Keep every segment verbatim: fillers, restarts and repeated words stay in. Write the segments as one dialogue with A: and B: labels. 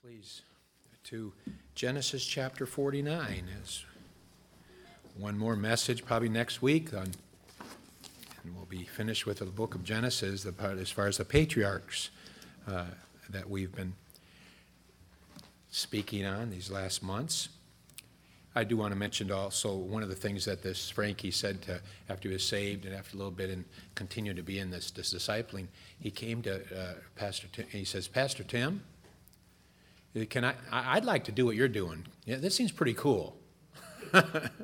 A: Please, to Genesis chapter forty-nine. As one more message probably next week, on, and we'll be finished with the book of Genesis, the part as far as the patriarchs uh, that we've been speaking on these last months. I do want to mention also one of the things that this Frankie said to, after he was saved and after a little bit and continued to be in this, this discipling. He came to uh, Pastor Tim, and he says, "Pastor Tim, Can I, I'd like to do what you're doing. Yeah, this seems pretty cool. uh,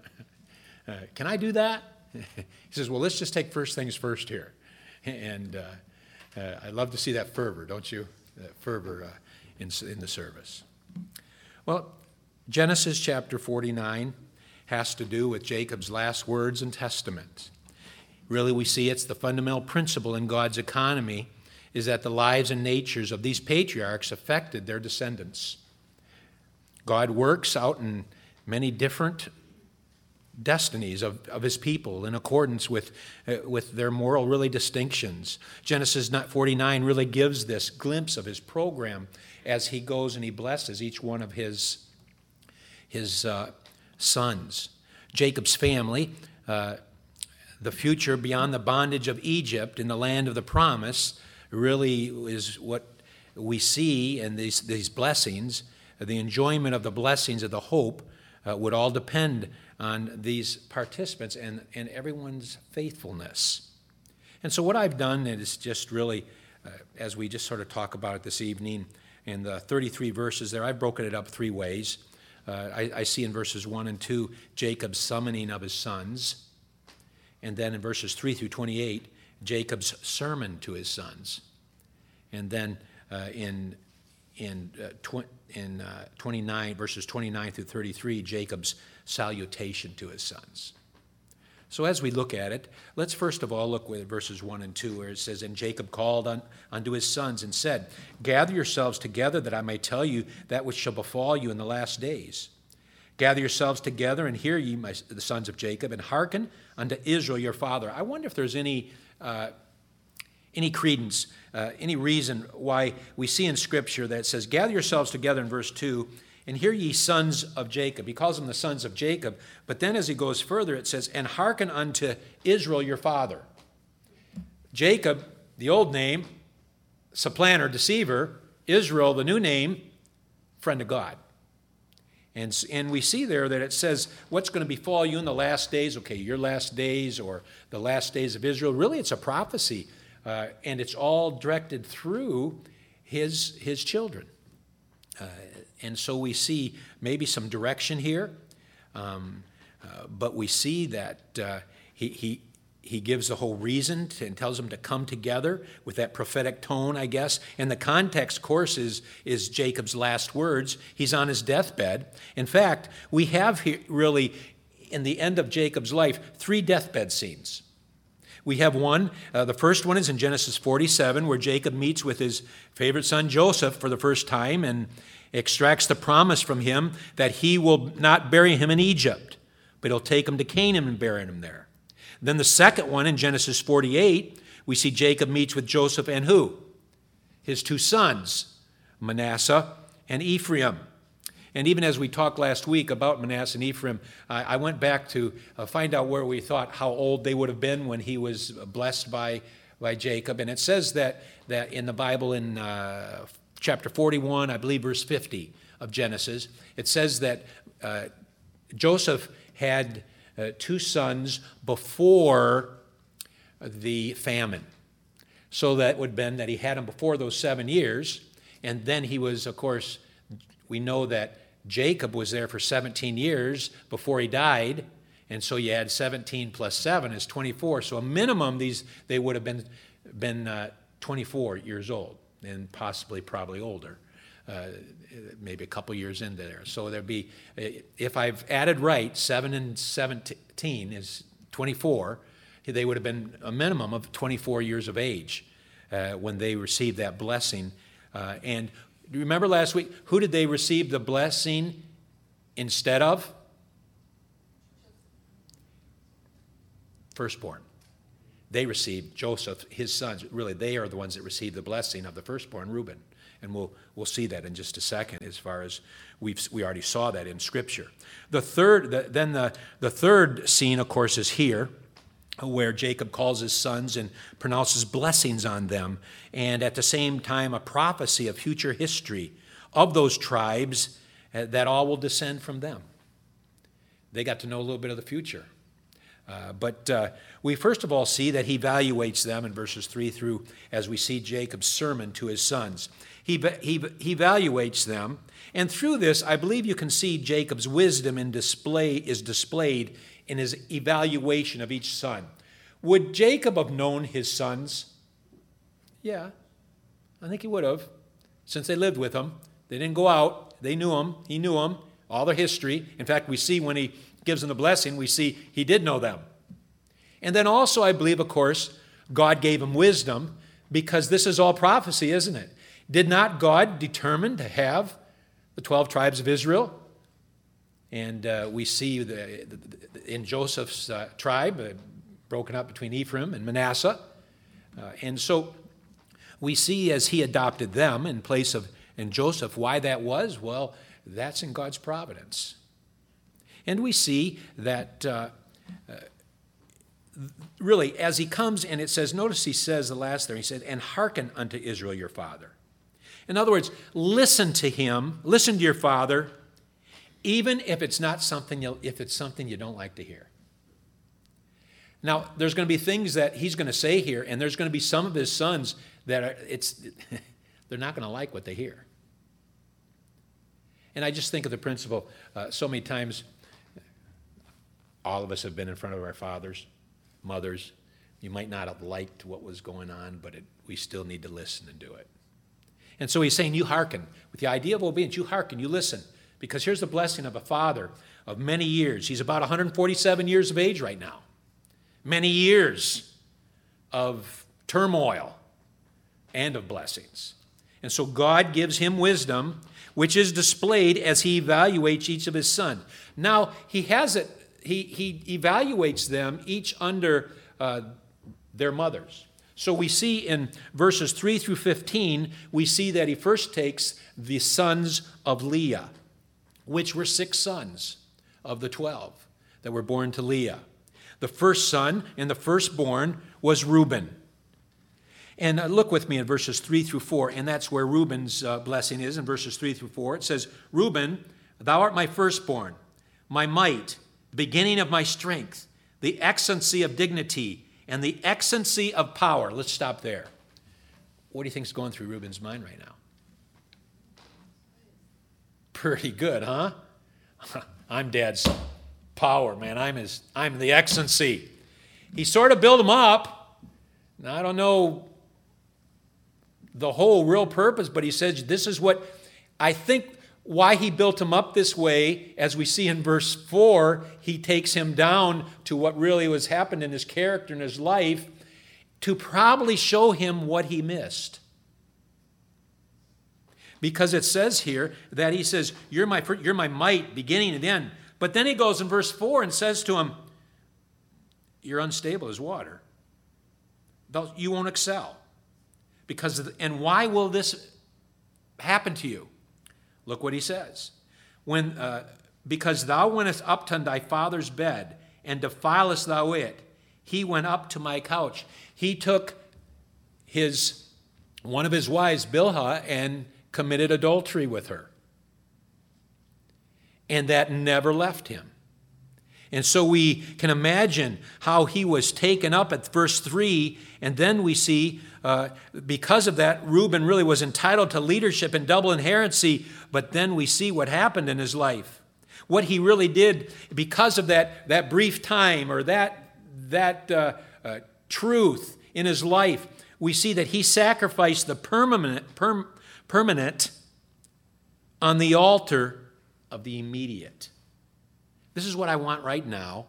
A: can I do that?" He says, "Well, let's just take first things first here." And uh, uh, I love to see that fervor, don't you? That fervor uh, in, in the service. Well, Genesis chapter forty-nine has to do with Jacob's last words and testament. Really, we see it's the fundamental principle in God's economy is that the lives and natures of these patriarchs affected their descendants. God works out in many different destinies of, of his people in accordance with, uh, with their moral, really, distinctions. Genesis forty-nine really gives this glimpse of his program as he goes and he blesses each one of his, his uh, sons. Jacob's family, uh, the future beyond the bondage of Egypt in the land of the promise, really is what we see in these, these blessings. The enjoyment of the blessings of the hope uh, would all depend on these participants and, and everyone's faithfulness. And so what I've done is just really, uh, as we just sort of talk about it this evening, in the thirty-three verses there, I've broken it up three ways. Uh, I, I see in verses one and two, Jacob's summoning of his sons. And then in verses three through twenty-eight, Jacob's sermon to his sons. And then uh, in in uh, tw- in uh, twenty-nine verses twenty-nine through thirty-three, Jacob's salutation to his sons. So as we look at it, let's first of all look at verses one and two, where it says, "And Jacob called on, unto his sons and said, Gather yourselves together, that I may tell you that which shall befall you in the last days. Gather yourselves together, and hear ye, my, the sons of Jacob, and hearken unto Israel your father." I wonder if there's any uh, any credence, uh, any reason why we see in Scripture that it says, "Gather yourselves together" in verse two, "and hear ye, sons of Jacob." He calls them the sons of Jacob. But then as he goes further, it says, "And hearken unto Israel your father." Jacob, the old name, supplanter, deceiver. Israel, the new name, friend of God. And, and we see there that it says what's going to befall you in the last days. Okay, your last days or the last days of Israel. Really, it's a prophecy. Uh, and it's all directed through his, his children. Uh, and so we see maybe some direction here. Um, uh, but we see that uh, he, he, he gives the whole reason to, and tells them to come together with that prophetic tone, I guess. And the context, of course, is, is Jacob's last words. He's on his deathbed. In fact, we have here really, in the end of Jacob's life, three deathbed scenes. We have one, uh, the first one is in Genesis forty-seven, where Jacob meets with his favorite son Joseph for the first time and extracts the promise from him that he will not bury him in Egypt, but he'll take him to Canaan and bury him there. Then the second one in Genesis forty-eight, we see Jacob meets with Joseph and who? His two sons, Manasseh and Ephraim. And even as we talked last week about Manasseh and Ephraim, I, I went back to uh, find out where we thought how old they would have been when he was blessed by, by Jacob. And it says that, that in the Bible in uh, chapter forty-one, I believe verse fifty of Genesis, it says that uh, Joseph had uh, two sons before the famine. So that would have been that he had them before those seven years. And then he was, of course, we know that Jacob was there for seventeen years before he died, and so you add seventeen plus seven is twenty-four. So a minimum, these they would have been been uh, twenty-four years old, and possibly probably older, uh, maybe a couple years into there. So there'd be, if I've added right, seven and seventeen is twenty-four. They would have been a minimum of twenty-four years of age uh, when they received that blessing, uh, and. Do you remember last week? Who did they receive the blessing instead of? Firstborn. They received Joseph, his sons. Really, they are the ones that received the blessing of the firstborn, Reuben. And we'll we'll see that in just a second, as far as we've we already saw that in Scripture. The third, the, then the, the third scene, of course, is here, where Jacob calls his sons and pronounces blessings on them, and at the same time a prophecy of future history of those tribes, uh, that all will descend from them. They got to know a little bit of the future. Uh, but uh, we first of all see that he evaluates them in verses three through, as we see Jacob's sermon to his sons. He, he, he evaluates them, and through this, I believe you can see Jacob's wisdom in display is displayed in his evaluation of each son. Would Jacob have known his sons? Yeah, I think he would have, since they lived with him. They didn't go out. They knew him. He knew them, all their history. In fact, we see when he gives them the blessing, we see he did know them. And then also, I believe, of course, God gave him wisdom, because this is all prophecy, isn't it? Did not God determine to have the twelve tribes of Israel? And uh, we see the, the, in Joseph's uh, tribe, uh, broken up between Ephraim and Manasseh. Uh, and so we see as he adopted them in place of in Joseph, why that was, well, that's in God's providence. And we see that uh, uh, really, as he comes, and it says, notice he says the last there, he said, and hearken unto Israel your father. In other words, listen to him, listen to your father, even if it's not something you if it's something you don't like to hear. Now, there's going to be things that he's going to say here, and there's going to be some of his sons that are, it's they're not going to like what they hear. And I just think of the principle, uh, so many times, all of us have been in front of our fathers, mothers. You might not have liked what was going on, but it, we still need to listen and do it. And so he's saying, you hearken. With the idea of obedience, you hearken, you listen. Because here's the blessing of a father of many years. He's about one hundred forty-seven years of age right now. Many years of turmoil and of blessings. And so God gives him wisdom, which is displayed as he evaluates each of his sons. Now, he has it, he, he evaluates them each under uh, their mothers. So we see in verses three through fifteen, we see that he first takes the sons of Leah, which were six sons of the twelve that were born to Leah. The first son and the firstborn was Reuben. And uh, look with me in verses three through four, and that's where Reuben's uh, blessing is in verses three through four. It says, Reuben, thou art my firstborn, my might, the beginning of my strength, the excellency of dignity, and the excellency of power. Let's stop there. What do you think is going through Reuben's mind right now? Pretty good, huh? I'm Dad's power, man. I'm his. I'm the excellency. He sort of built him up. Now, I don't know the whole real purpose, but he says this is what I think why he built him up this way. As we see in verse four, he takes him down to what really was happened in his character and his life to probably show him what he missed. Because it says here that he says, you're my, you're my might, beginning and end. But then he goes in verse four and says to him, you're unstable as water. You won't excel. Because of the, and why will this happen to you? Look what he says. When, uh, because thou wentest up to thy father's bed, and defilest thou it, he went up to my couch. He took his one of his wives, Bilhah, and committed adultery with her. And that never left him. And so we can imagine how he was taken up at verse three, and then we see, uh, because of that, Reuben really was entitled to leadership and double inheritance, but then we see what happened in his life. What he really did because of that, that brief time or that, that uh, uh, truth in his life, we see that he sacrificed the permanent, perm, permanent on the altar of the immediate. This is what I want right now.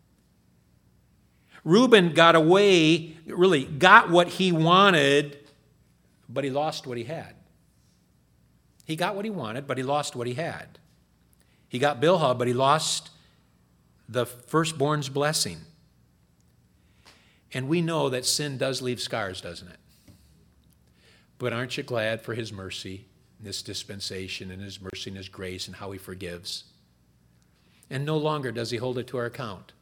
A: Reuben got away, really got what he wanted, but he lost what he had. He got what he wanted, but he lost what he had. He got Bilhah, but he lost the firstborn's blessing. And we know that sin does leave scars, doesn't it? But aren't you glad for his mercy, this dispensation, and his mercy and his grace, and how he forgives? And no longer does he hold it to our account.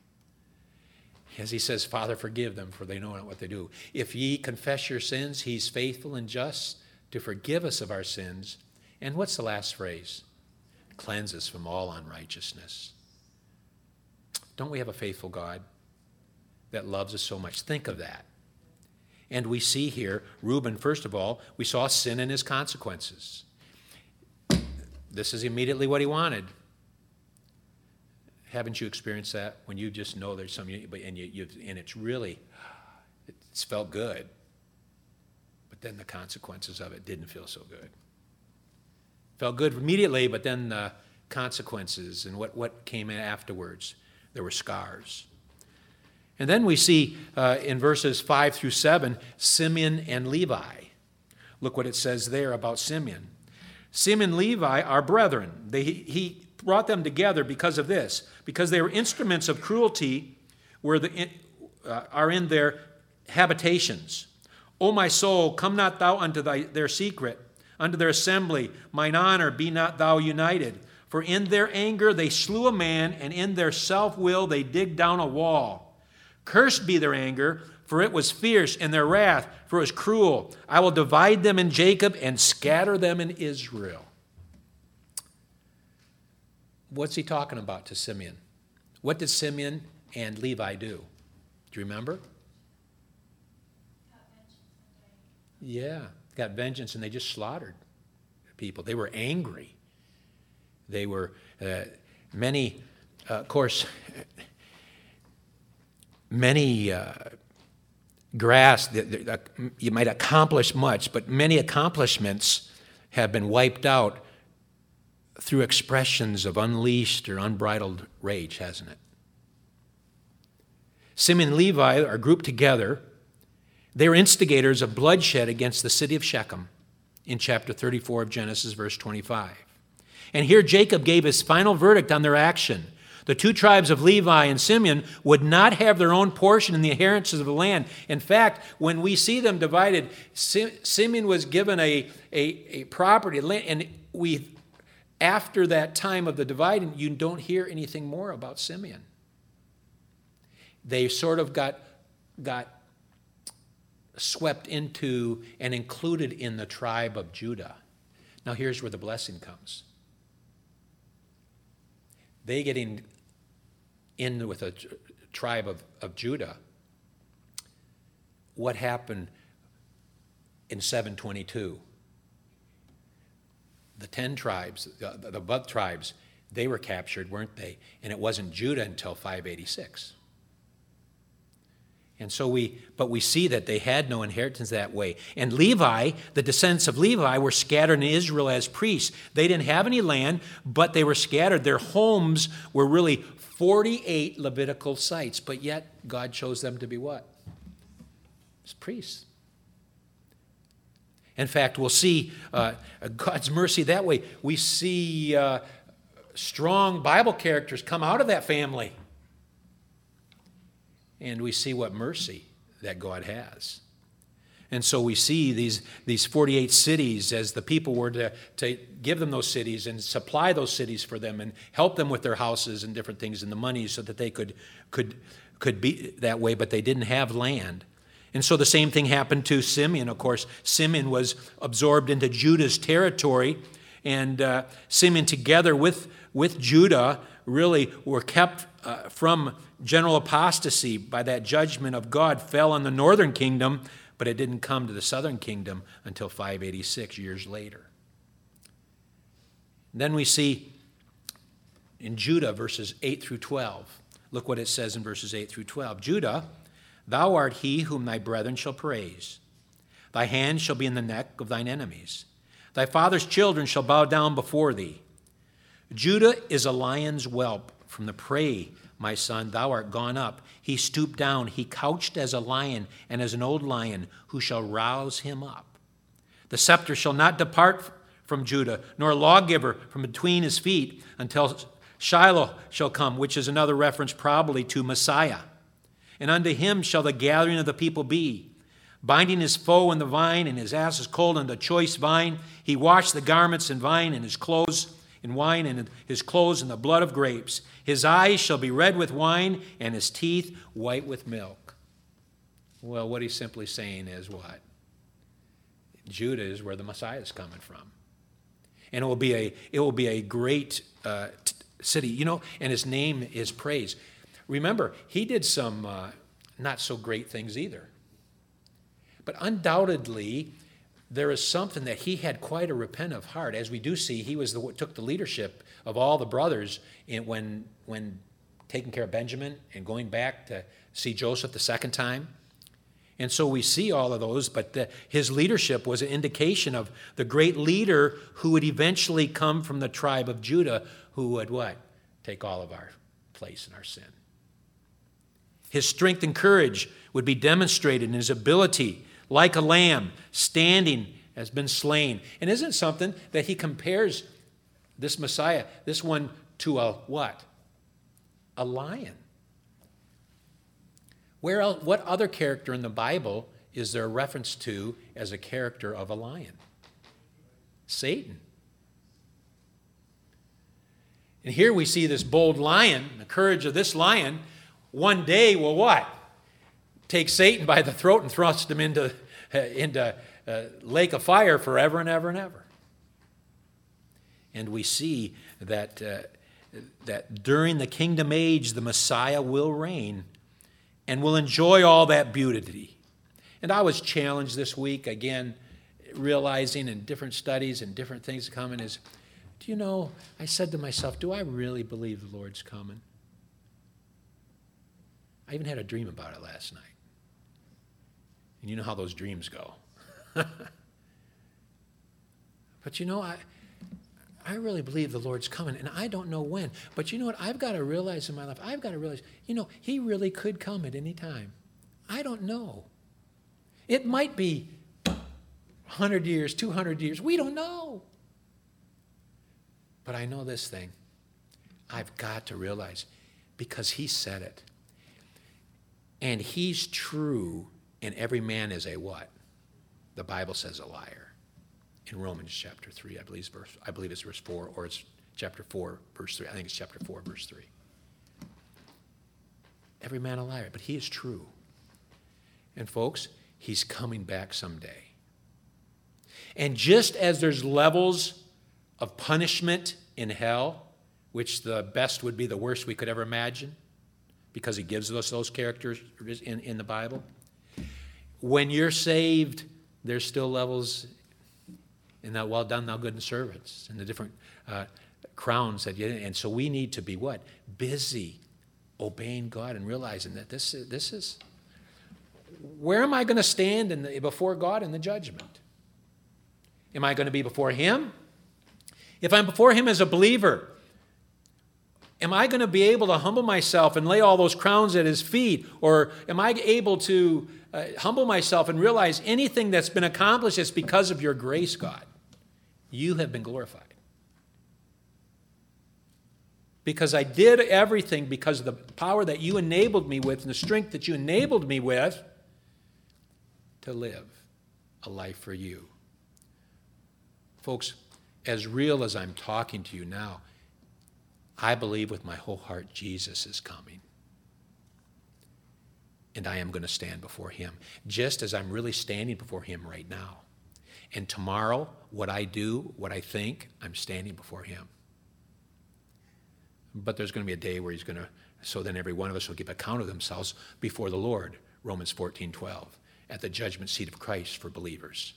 A: As he says, Father, forgive them, for they know not what they do. If ye confess your sins, he's faithful and just to forgive us of our sins. And what's the last phrase? Cleanse us from all unrighteousness. Don't we have a faithful God that loves us so much? Think of that. And we see here, Reuben, first of all, we saw sin and his consequences. This is immediately what he wanted. Haven't you experienced that when you just know there's something, and you, you and it's really, it's felt good, but then the consequences of it didn't feel so good. Felt good immediately, but then the consequences and what, what came in afterwards, there were scars. And then we see uh, in verses five through seven, Simeon and Levi. Look what it says there about Simeon. Simeon and Levi are brethren. They, he brought them together because of this, because they were instruments of cruelty where the, uh, are in their habitations. O my soul, come not thou unto thy, their secret, unto their assembly. Mine honor, be not thou united. For in their anger they slew a man, and in their self-will they digged down a wall. Cursed be their anger, for it was fierce, and their wrath, for it was cruel. I will divide them in Jacob and scatter them in Israel. What's he talking about to Simeon? What did Simeon and Levi do? Do you remember? Yeah, got vengeance, and they just slaughtered people. They were angry. They were, uh, many, uh, of course, many uh, grasp, that you might accomplish much, but many accomplishments have been wiped out through expressions of unleashed or unbridled rage, hasn't it? Simeon and Levi are grouped together. They were instigators of bloodshed against the city of Shechem in chapter thirty-four of Genesis, verse twenty-five. And here Jacob gave his final verdict on their action. The two tribes of Levi and Simeon would not have their own portion in the inheritances of the land. In fact, when we see them divided, Simeon was given a, a, a property, and we, after that time of the dividing, you don't hear anything more about Simeon. They sort of got, got swept into and included in the tribe of Judah. Now here's where the blessing comes. They get in, in with a tribe of, of Judah. What happened in seven twenty-two? The ten tribes, the, the above tribes, they were captured, weren't they? And it wasn't Judah until five eighty-six. And so we, but we see that they had no inheritance that way. And Levi, the descendants of Levi, were scattered in Israel as priests. They didn't have any land, but they were scattered. Their homes were really forty-eight Levitical sites, but yet God chose them to be what? As priests. In fact, we'll see uh, God's mercy that way. We see uh, strong Bible characters come out of that family. And we see what mercy that God has. And so we see these, these forty-eight cities as the people were to, to give them those cities and supply those cities for them and help them with their houses and different things and the money so that they could, could, could be that way, but they didn't have land. And so the same thing happened to Simeon. Of course, Simeon was absorbed into Judah's territory, and uh, Simeon together with, with Judah really were kept uh, from general apostasy by that judgment of God, fell on the northern kingdom, but it didn't come to the southern kingdom until five eighty-six years later. Then we see in Judah verses eight through twelve. Look what it says in verses eight through twelve. Judah, thou art he whom thy brethren shall praise. Thy hand shall be in the neck of thine enemies. Thy father's children shall bow down before thee. Judah is a lion's whelp from the prey. My son, thou art gone up. He stooped down. He couched as a lion and as an old lion. Who shall rouse him up? The scepter shall not depart from Judah, nor a lawgiver from between his feet, until Shiloh shall come, which is another reference probably to Messiah. And unto him shall the gathering of the people be.
B: binding his foe in the vine, and his asses cold in the choice vine. He washed the garments in vine, and his clothes in wine, and his clothes in the blood of grapes. His eyes shall be red with wine, and his teeth white with milk. Well, what he's simply saying is what? Judah is where the Messiah is coming from. And it will be a, it will be a great uh, t- city, you know, and his name is praised. Remember, he did some uh, not so great things either. But undoubtedly, there is something that he had quite a repentant heart. As we do see, he was the took the leadership of all the brothers in, when, when taking care of Benjamin and going back to see Joseph the second time. And so we see all of those, but the, his leadership was an indication of the great leader who would eventually come from the tribe of Judah, who would what? Take all of our place in our sin. His strength and courage would be demonstrated in his ability, like a lamb, standing has been slain. And isn't it something that he compares this Messiah, this one, to a what? A lion. Where else, what other character in the Bible is there a reference to as a character of a lion? Satan. And here we see this bold lion, the courage of this lion, one day will what? Take Satan by the throat and thrust him into, uh, into a lake of fire forever and ever and ever. And we see that, uh, that during the kingdom age, the Messiah will reign and will enjoy all that beauty. And I was challenged this week, again, realizing in different studies and different things coming is, do you know, I said to myself, do I really believe the Lord's coming? I even had a dream about it last night. And you know how those dreams go. But you know, I I really believe the Lord's coming, and I don't know when. But you know what? I've got to realize in my life, I've got to realize, you know, he really could come at any time. I don't know. It might be one hundred years, two hundred years. We don't know. But I know this thing. I've got to realize, because he said it. And he's true, and every man is a what? The Bible says a liar. In Romans chapter three, I believe, it's verse, I believe it's verse four, or it's chapter four, verse three. I think it's chapter four, verse three. Every man a liar, but he is true. And folks, he's coming back someday. And just as there's levels of punishment in hell, which the best would be the worst we could ever imagine, because he gives us those characters in, in the Bible. When you're saved, there's still levels in that well done, thou good and servants, and the different uh, crowns that you, and so we need to be what? Busy obeying God and realizing that this is, this is where am I going to stand in the, before God in the judgment? Am I going to be before him? If I'm before him as a believer, am I going to be able to humble myself and lay all those crowns at his feet? Or am I able to uh, humble myself and realize anything that's been accomplished is because of your grace, God? You have been glorified. Because I did everything because of the power that you enabled me with and the strength that you enabled me with to live a life for you. Folks, as real as I'm talking to you now, I believe with my whole heart Jesus is coming. And I am going to stand before him, just as I'm really standing before him right now. And tomorrow, what I do, what I think, I'm standing before him. But there's going to be a day where he's going to, so then every one of us will give account of themselves before the Lord, Romans fourteen twelve, at the judgment seat of Christ for believers.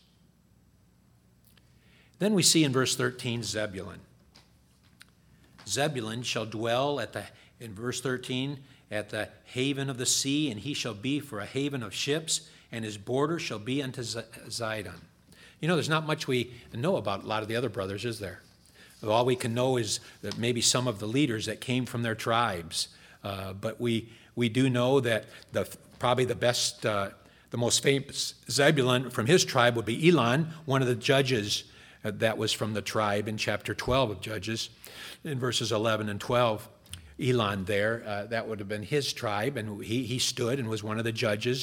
B: Then we see in verse thirteen, Zebulun. Zebulun shall dwell at the, in verse thirteen, at the haven of the sea, and he shall be for a haven of ships, and his border shall be unto Zidon. You know, there's not much we know about a lot of the other brothers, is there? All we can know is that maybe some of the leaders that came from their tribes. Uh, but we we do know that the probably the best, uh, the most famous Zebulun from his tribe would be Elon, one of the judges uh, that was from the tribe in chapter twelve of Judges, in verses eleven and twelve. Elon there, uh, that would have been his tribe, and he, he stood and was one of the judges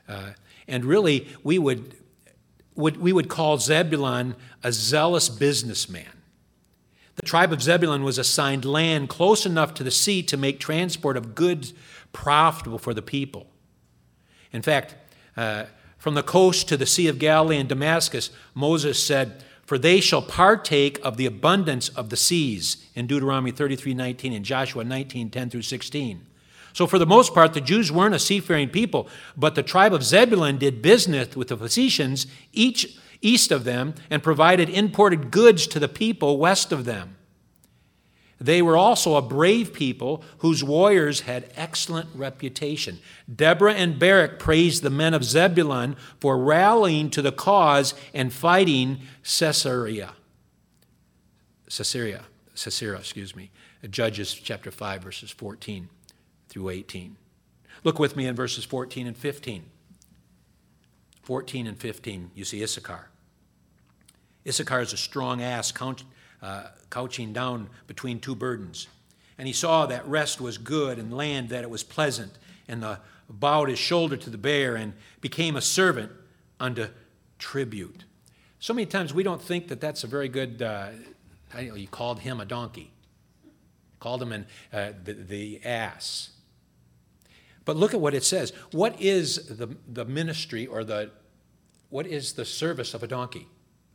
A: Uh, and really, we would, would, we would call Zebulun a zealous businessman. The tribe of Zebulun was assigned land close enough to the sea to make transport of goods profitable for the people. In fact, uh, from the coast to the Sea of Galilee and Damascus, Moses said, "For they shall partake of the abundance of the seas," in Deuteronomy thirty-three nineteen and Joshua nineteen ten through sixteen. So for the most part, the Jews weren't a seafaring people, but the tribe of Zebulun did business with the Phoenicians each east of them and provided imported goods to the people west of them. They were also a brave people whose warriors had excellent reputation. Deborah and Barak praised the men of Zebulun for rallying to the cause and fighting Sisera. Sisera, Sisera, excuse me. Judges chapter five, verses fourteen through eighteen. Look with me in verses fourteen and fifteen. fourteen and fifteen, you see Issachar. Issachar is a strong ass count, uh, couching down between two burdens. And he saw that rest was good and land that it was pleasant, and the, bowed his shoulder to the bear and became a servant unto tribute. So many times we don't think that that's a very good, uh, I don't know, you called him a donkey. Called him an, uh, the, the ass. But look at what it says. What is the, the ministry or the, what is the service of a donkey?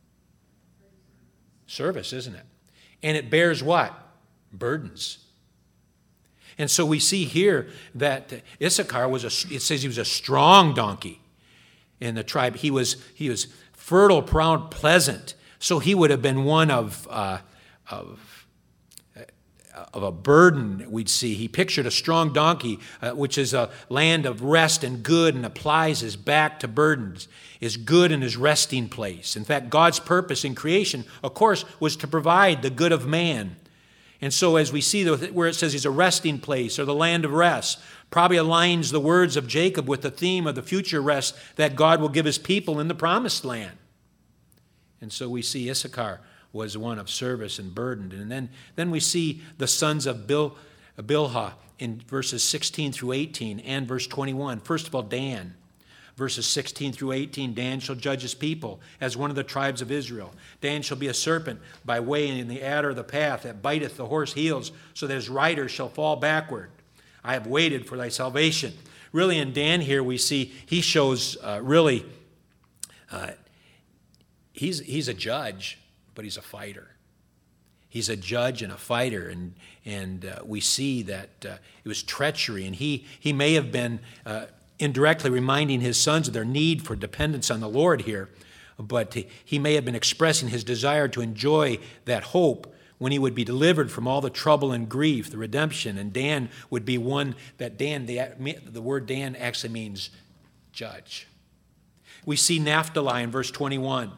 A: Service, isn't it? And it bears what? Burdens. And so we see here that Issachar was a, it says he was a strong donkey in the tribe. He was, he was fertile, proud, pleasant. So he would have been one of, uh, of, of a burden, we'd see. He pictured a strong donkey, uh, which is a land of rest and good, and applies his back to burdens, is good in his resting place. In fact, God's purpose in creation, of course, was to provide the good of man. And so as we see where it says he's a resting place or the land of rest, probably aligns the words of Jacob with the theme of the future rest that God will give his people in the promised land. And so we see Issachar was one of service and burdened. And then, then we see the sons of Bil, Bilhah in verses sixteen through eighteen and verse twenty-one. First of all, Dan. Verses sixteen through eighteen, Dan shall judge his people as one of the tribes of Israel. Dan shall be a serpent by way in the adder of the path that biteth the horse heels, so that his rider shall fall backward. I have waited for thy salvation. Really, in Dan here we see he shows uh, really, uh, he's, he's a judge, but he's a fighter. He's a judge and a fighter, and, and uh, we see that uh, it was treachery, and he, he may have been uh, indirectly reminding his sons of their need for dependence on the Lord here, but he may have been expressing his desire to enjoy that hope when he would be delivered from all the trouble and grief, the redemption. And Dan would be one that Dan, the, the word Dan actually means judge. We see Naphtali in verse twenty-one.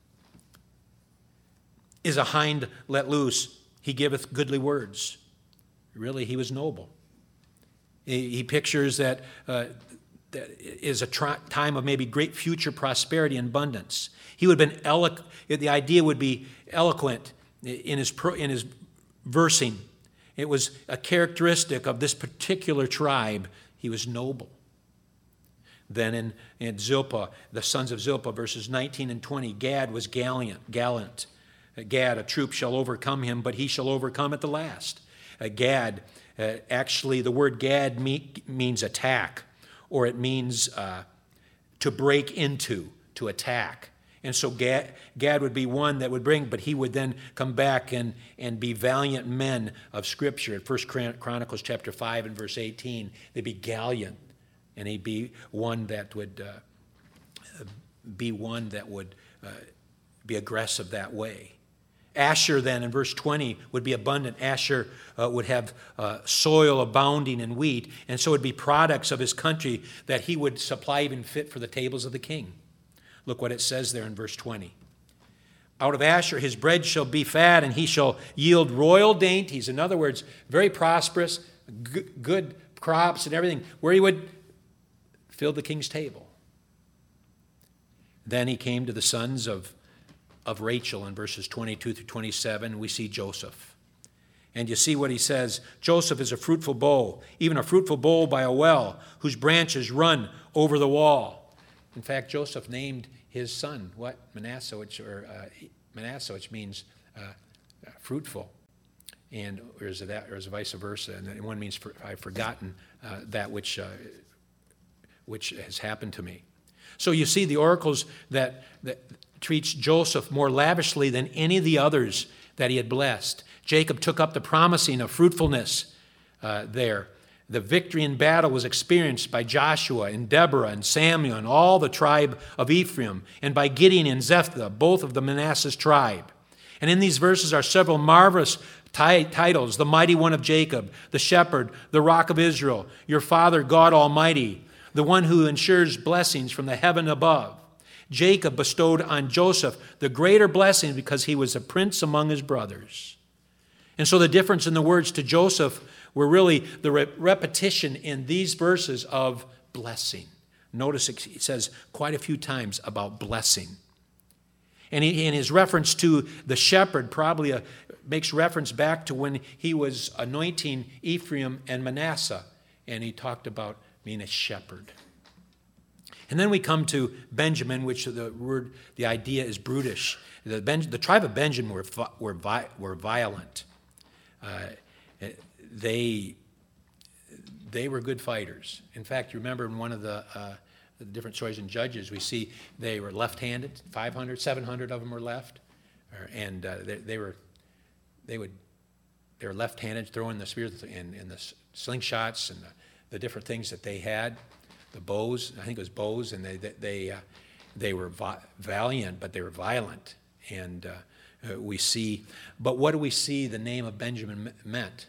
A: Is a hind let loose, he giveth goodly words. Really, he was noble. He, he pictures that uh, that is a tr- time of maybe great future prosperity and abundance. He would have been eloquent. The idea would be eloquent in his pro- in his versing. It was a characteristic of this particular tribe. He was noble. Then in, in Zilpah, the sons of Zilpah, verses nineteen and twenty, Gad was gallant. gallant. Gad, a troop shall overcome him, but he shall overcome at the last. Uh, Gad, uh, actually, the word Gad me- means attack, or it means uh, to break into, to attack. And so Gad, Gad would be one that would bring, but he would then come back and, and be valiant men of Scripture. In First Chronicles chapter five and verse eighteen, they'd be gallant, and he'd be one that would uh, be one that would uh, be aggressive that way. Asher then in verse twenty would be abundant. Asher uh, would have uh, soil abounding in wheat, and so it would be products of his country that he would supply even fit for the tables of the king. Look what it says there in verse twenty. Out of Asher his bread shall be fat, and he shall yield royal dainties. In other words, very prosperous, g- good crops and everything, where he would fill the king's table. Then he came to the sons of of Rachel in verses twenty-two through twenty-seven, we see Joseph. And you see what he says. Joseph is a fruitful bow, even a fruitful bow by a well, whose branches run over the wall. In fact, Joseph named his son, what? Manasseh, which, or, uh, Manasseh, which means uh, fruitful. And or is it that, or is it vice versa? And one means for, I've forgotten uh, that which uh, which has happened to me. So you see the oracles that, that treats Joseph more lavishly than any of the others that he had blessed. Jacob took up the promising of fruitfulness uh, there. The victory in battle was experienced by Joshua and Deborah and Samuel and all the tribe of Ephraim, and by Gideon and Jephthah, both of the Manasseh tribe. And in these verses are several marvelous t- titles: the mighty one of Jacob, the shepherd, the rock of Israel, your father, God Almighty, the one who ensures blessings from the heaven above. Jacob bestowed on Joseph the greater blessing because he was a prince among his brothers. And so the difference in the words to Joseph were really the re- repetition in these verses of blessing. Notice it says quite a few times about blessing. And he, in his reference to the shepherd, probably a, makes reference back to when he was anointing Ephraim and Manasseh, and he talked about being a shepherd. And then we come to Benjamin, which the word, the idea is brutish. The, ben, the tribe of Benjamin were were, were violent. Uh, they they were good fighters. In fact, you remember in one of the uh, the different stories in Judges, we see they were left-handed. five hundred, seven hundred of them were left, and uh, they, they were they would they were left-handed, throwing the spears and, and the slingshots and the, the different things that they had, the bows. I think it was bows, and they they they, uh, they were vi- valiant, but they were violent. And uh, uh, we see, but what do we see the name of Benjamin me- meant?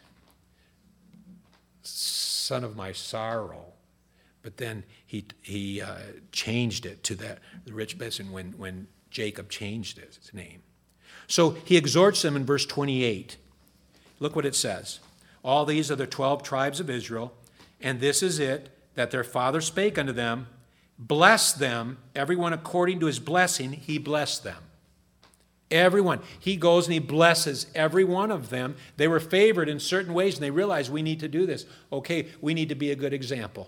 A: Son of my sorrow. But then he he uh, changed it to that the rich person when when Jacob changed his name. So he exhorts them in verse twenty-eight. Look what it says. All these are the twelve tribes of Israel, and this is it, that their father spake unto them, bless them, everyone according to his blessing, he blessed them. Everyone. He goes and he blesses every one of them. They were favored in certain ways, and they realized we need to do this. Okay, we need to be a good example.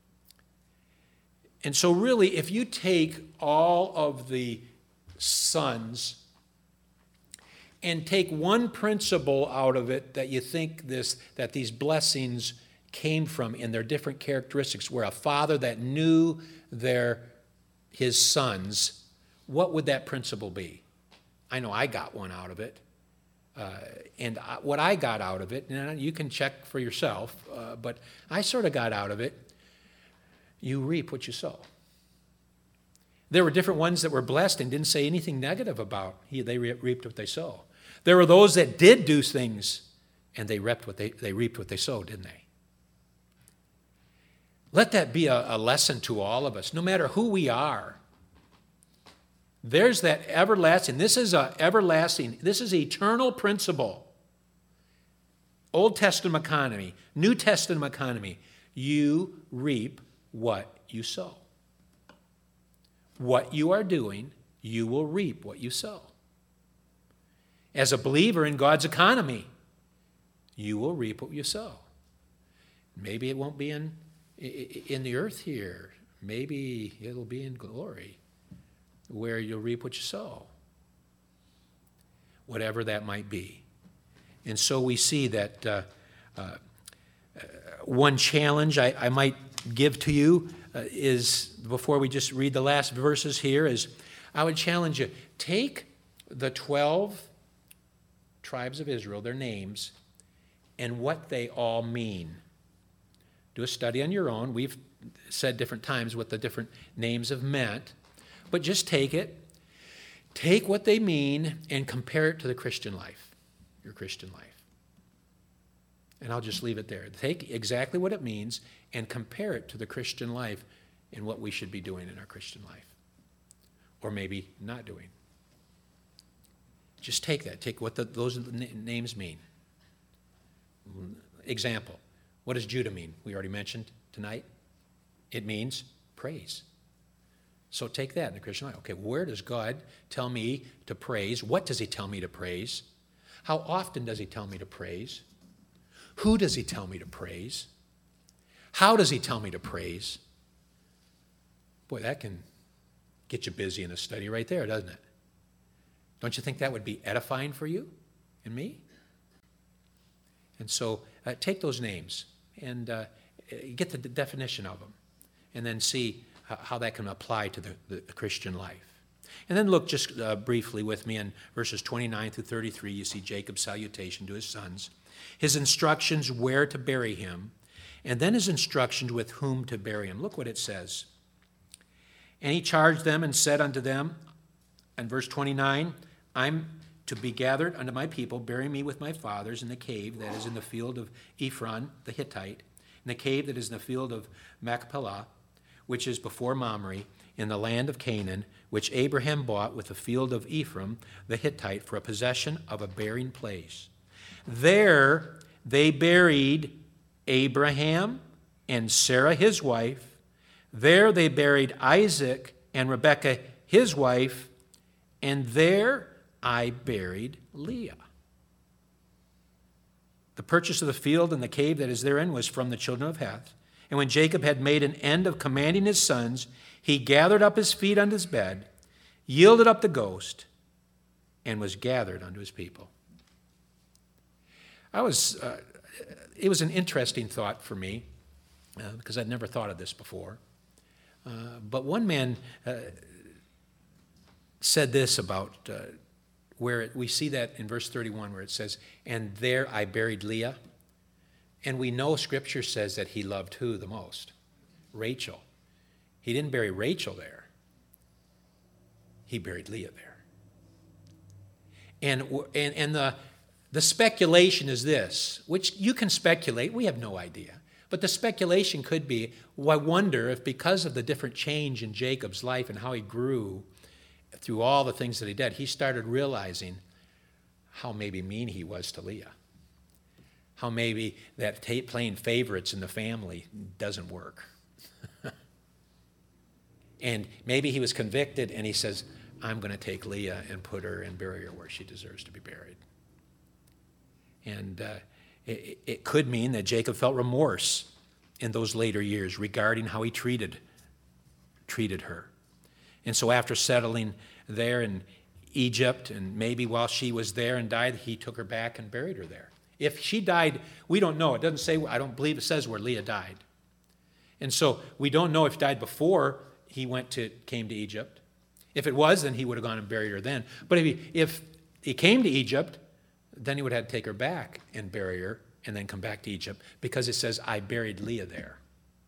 A: And so really, if you take all of the sons and take one principle out of it that you think this that these blessings came from in their different characteristics, where a father that knew their his sons, what would that principle be? I know I got one out of it. Uh, and I, what I got out of it, and you can check for yourself, uh, but I sort of got out of it, you reap what you sow. There were different ones that were blessed and didn't say anything negative about. He, they re- reaped what they sow. There were those that did do things, and they reaped what they, they reaped what they sowed, didn't they? Let that be a, a lesson to all of us, no matter who we are. There's that everlasting, this is a everlasting, this is eternal principle. Old Testament economy, New Testament economy. You reap what you sow. What you are doing, you will reap what you sow. As a believer in God's economy, you will reap what you sow. Maybe it won't be in, in the earth here. Maybe it'll be in glory, where you'll reap what you sow. Whatever that might be. And so we see that uh, uh, one challenge I, I might give to you uh, is, before we just read the last verses here, is I would challenge you, take the twelve tribes of Israel, their names, and what they all mean. Do a study on your own. We've said different times what the different names have meant, but just take it, take what they mean, and compare it to the Christian life, your Christian life. And I'll just leave it there. Take exactly what it means and compare it to the Christian life and what we should be doing in our Christian life. Or maybe not doing. Just take that. Take what the, those names mean. Example. What does Judah mean? We already mentioned tonight. It means praise. So take that in the Christian life. Okay, where does God tell me to praise? What does he tell me to praise? How often does he tell me to praise? Who does he tell me to praise? How does he tell me to praise? Boy, that can Get you busy in a study right there, doesn't it? Don't you think that would be edifying for you and me? And so uh, take those names and uh, get the definition of them, and then see how, how that can apply to the, the Christian life. And then look just uh, briefly with me in verses twenty-nine through thirty-three. You see Jacob's salutation to his sons, his instructions where to bury him, and then his instructions with whom to bury him. Look what it says. And he charged them and said unto them, in verse twenty-nine, I'm to be gathered unto my people, bury me with my fathers in the cave that is in the field of Ephron the Hittite, in the cave that is in the field of Machpelah, which is before Mamre, in the land of Canaan, which Abraham bought with the field of Ephron the Hittite for a possession of a burying place. There they buried Abraham and Sarah his wife. There they buried Isaac and Rebekah his wife, and there I buried Leah. The purchase of the field and the cave that is therein was from the children of Heth. And when Jacob had made an end of commanding his sons, he gathered up his feet unto his bed, yielded up the ghost, and was gathered unto his people. I was, uh, it was an interesting thought for me, uh, because I'd never thought of this before. Uh, but one man uh, said this about uh, where it, we see that in verse thirty-one where it says, and there I buried Leah. And we know Scripture says that he loved who the most? Rachel. He didn't bury Rachel there. He buried Leah there. And, and, and the, the speculation is this, which you can speculate. We have no idea. But the speculation could be, well, I wonder if because of the different change in Jacob's life and how he grew through all the things that he did, he started realizing how maybe mean he was to Leah. How maybe that t- playing favorites in the family doesn't work. And maybe he was convicted and he says, I'm going to take Leah and put her and bury her where she deserves to be buried. And uh, it, it could mean that Jacob felt remorse in those later years regarding how he treated, treated her. And so after settling there in Egypt, and maybe while she was there and died, he took her back and buried her there. If she died, we don't know. It doesn't say, I don't believe it says where Leah died. And so we don't know if she died before he went to, came to Egypt. If it was, then he would have gone and buried her then. But if he, if he came to Egypt, then he would have to take her back and bury her and then come back to Egypt, because it says, I buried Leah there.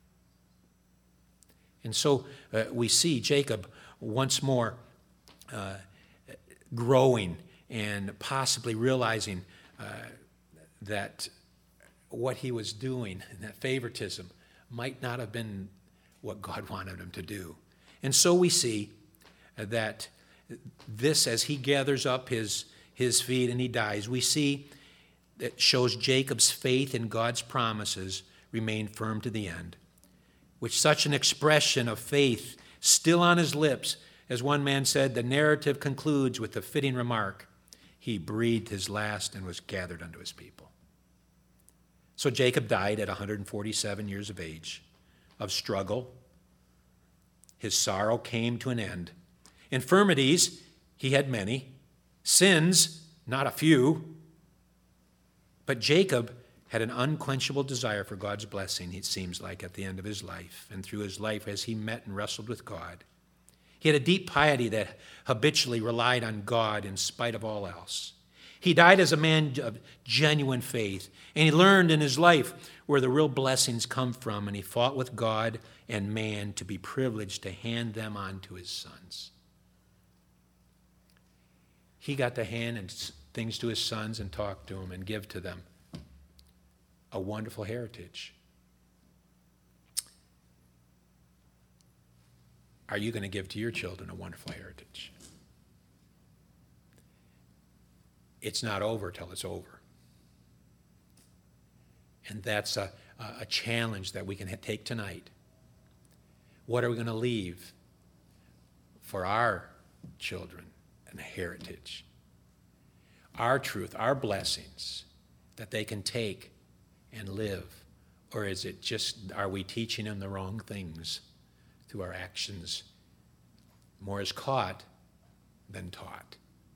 A: And so uh, we see Jacob once more uh, growing and possibly realizing uh, that what he was doing, and that favoritism, might not have been what God wanted him to do. And so we see that this, as he gathers up his, his feet and he dies, we see that shows Jacob's faith in God's promises remained firm to the end. With such an expression of faith still on his lips, as one man said, the narrative concludes with the fitting remark, he breathed his last and was gathered unto his people. So Jacob died at one hundred forty-seven years of age, of struggle. His sorrow came to an end. Infirmities, he had many. Sins, not a few. But Jacob had an unquenchable desire for God's blessing, it seems like, at the end of his life, and through his life as he met and wrestled with God. He had a deep piety that habitually relied on God in spite of all else. He died as a man of genuine faith, and he learned in his life where the real blessings come from, and he fought with God and man to be privileged to hand them on to his sons. He got to hand things to his sons and talk to them and give to them a wonderful heritage. Are you going to give to your children a wonderful heritage? It's not over till it's over. And that's a, a challenge that we can take tonight. What are we going to leave for our children and a heritage? Our truth, our blessings that they can take and live? Or is it just, are we teaching them the wrong things through our actions More is caught than taught.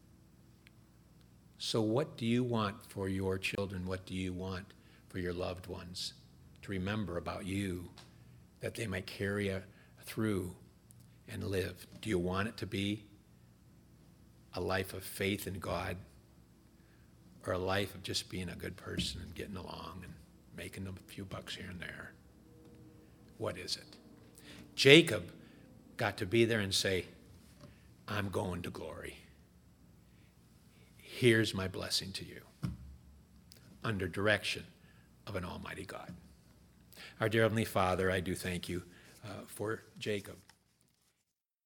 A: So what do you want for your children? What do you want for your loved ones to remember about you, that they might carry a, through and live? Do you want it to be a life of faith in God, or a life of just being a good person and getting along and making a few bucks here and there? What is it? Jacob got to be there and say, I'm going to glory. Here's my blessing to you, under direction of an almighty God. Our dear Heavenly Father, I do thank you uh, for Jacob.